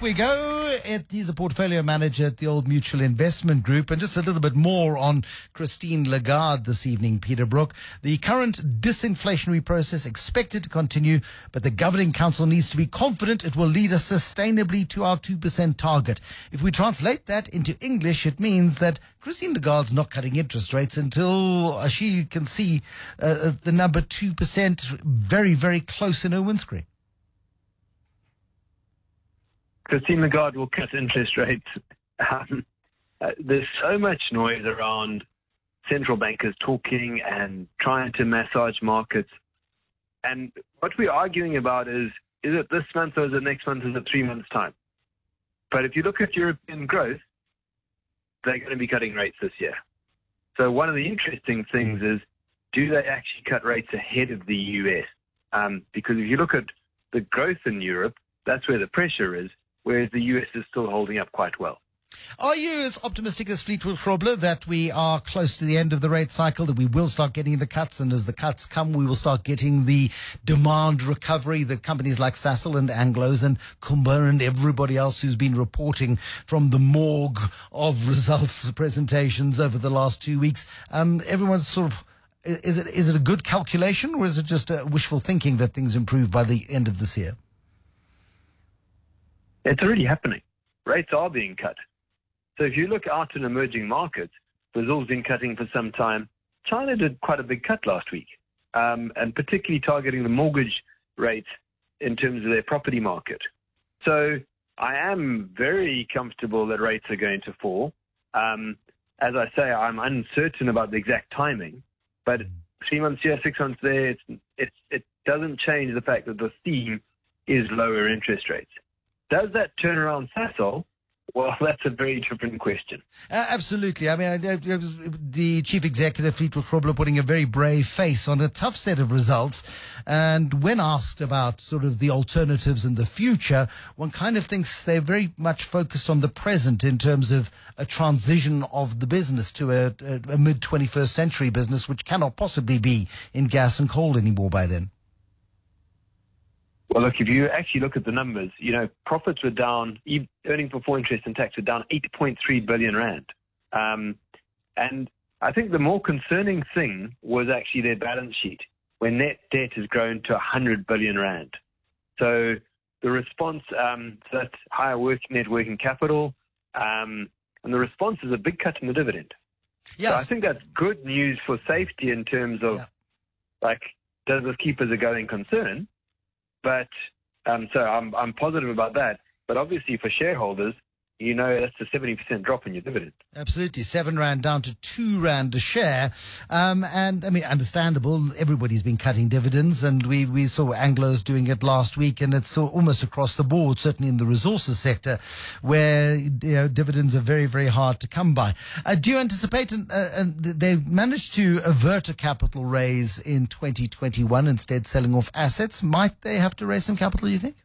we go. He's a portfolio manager at the Old Mutual Investment Group. And just a little bit more on Christine Lagarde this evening, Peter Brook. The current disinflationary process expected to continue, but the governing council needs to be confident it will lead us sustainably to our 2% target. If we translate that into English, it means that Christine Lagarde's not cutting interest rates until she can see the number 2% very, very close in her windscreen. Christine Lagarde will cut interest rates. There's so much noise around central bankers talking and trying to massage markets. And what we're arguing about is it this month or is it next month? Is it 3 months' time? But if you look at European growth, they're going to be cutting rates this year. So one of the interesting things is, do they actually cut rates ahead of the US? Because if you look at the growth in Europe, that's where the pressure is, whereas the US is still holding up quite well. Are you as optimistic as Fleetwood Grobler that we are close to the end of the rate cycle, that we will start getting the cuts, and as the cuts come, we will start getting the demand recovery that companies like Sasol and Anglos and Kumba and everybody else who's been reporting from the morgue of results presentations over the last 2 weeks, everyone's sort of, is it a good calculation, or is it just wishful thinking that things improve by the end of this year? It's already happening. Rates are being cut. So if you look out in emerging markets, Brazil's been cutting for some time. China did quite a big cut last week, and particularly targeting the mortgage rates in terms of their property market. So I am very comfortable that rates are going to fall. As I say, I'm uncertain about the exact timing, but 3 months here, 6 months there, it doesn't change the fact that the theme is lower interest rates. Does that turn around Sasol? Well, that's a very different question. Absolutely. I mean, the chief executive, Fleetwood Grobler, putting a very brave face on a tough set of results. And when asked about sort of the alternatives in the future, one kind of thinks they're very much focused on the present in terms of a transition of the business to a mid-21st century business, which cannot possibly be in gas and coal anymore by then. Well, look, if you actually look at the numbers, profits were down, earnings before interest and tax were down 8.3 billion rand. And I think the more concerning thing was actually their balance sheet, where net debt has grown to 100 billion rand. So the response, that's higher net working capital, and the response is a big cut in the dividend. Yes. So I think that's good news for safety in terms of, does this keep as a going concern? But so I'm positive about that. But obviously for shareholders, that's a 70% drop in your dividend. Absolutely. 7 Rand down to 2 Rand a share. And I mean, understandable. Everybody's been cutting dividends, and we saw Anglos doing it last week, and it's almost across the board, certainly in the resources sector, where dividends are very, very hard to come by. Do you anticipate, and they managed to avert a capital raise in 2021, instead selling off assets? Might they have to raise some capital, you think?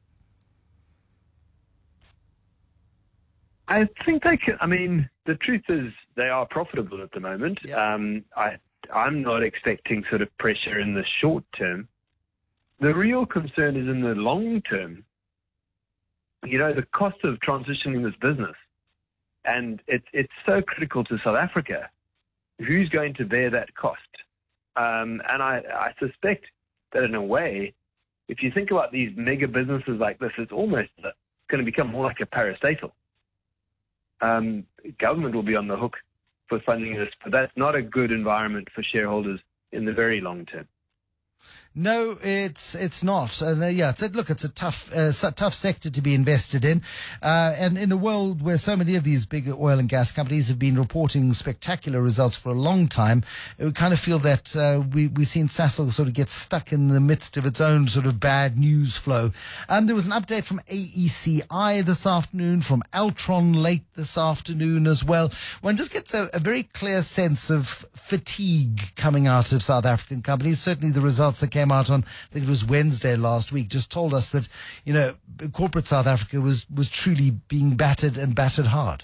I think they can. I mean, the truth is they are profitable at the moment. Yeah. I'm not expecting sort of pressure in the short term. The real concern is in the long term. The cost of transitioning this business, and it's so critical to South Africa. Who's going to bear that cost? And I suspect that in a way, if you think about these mega businesses like this, it's almost going to become more like a parastatal. Government will be on the hook for funding this, but that's not a good environment for shareholders in the very long term. No, it's not. It's a tough sector to be invested in. And in a world where so many of these big oil and gas companies have been reporting spectacular results for a long time, we kind of feel that we've seen Sasol sort of get stuck in the midst of its own sort of bad news flow. There was an update from AECI this afternoon, from Altron late this afternoon as well. One just gets a very clear sense of fatigue coming out of South African companies. Certainly the results that came out on, I think it was Wednesday last week, just told us that, corporate South Africa was truly being battered hard.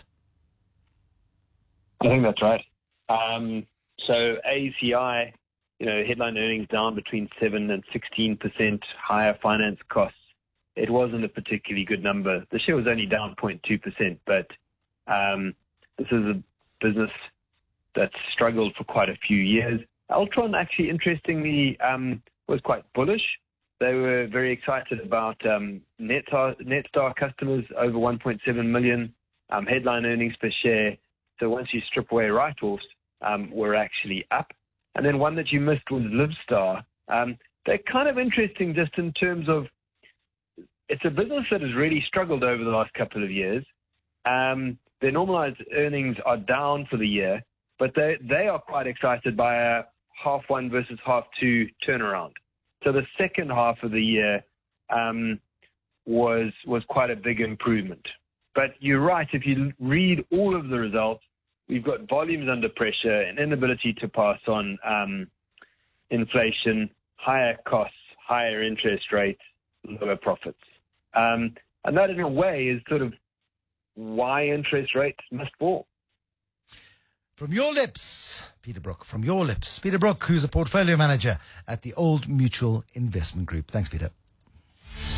I think that's right. So AECI, headline earnings down between 7 and 16%, higher finance costs. it wasn't a particularly good number. The share was only down 0.2%, but this is a business that's struggled for quite a few years. Altron actually, interestingly, was quite bullish. They were very excited about Netstar customers, over 1.7 million, headline earnings per share. So once you strip away write-offs, we're actually up. And then one that you missed was Livstar. They're kind of interesting just in terms of it's a business that has really struggled over the last couple of years. Their normalized earnings are down for the year, but they are quite excited by a half one versus half two turnaround. So the second half of the year was quite a big improvement. But you're right, if you read all of the results, we've got volumes under pressure, an inability to pass on inflation, higher costs, higher interest rates, lower profits. And that, in a way, is sort of why interest rates must fall. From your lips, Peter Brook, from your lips. Peter Brook, who's a portfolio manager at the Old Mutual Investment Group. Thanks, Peter.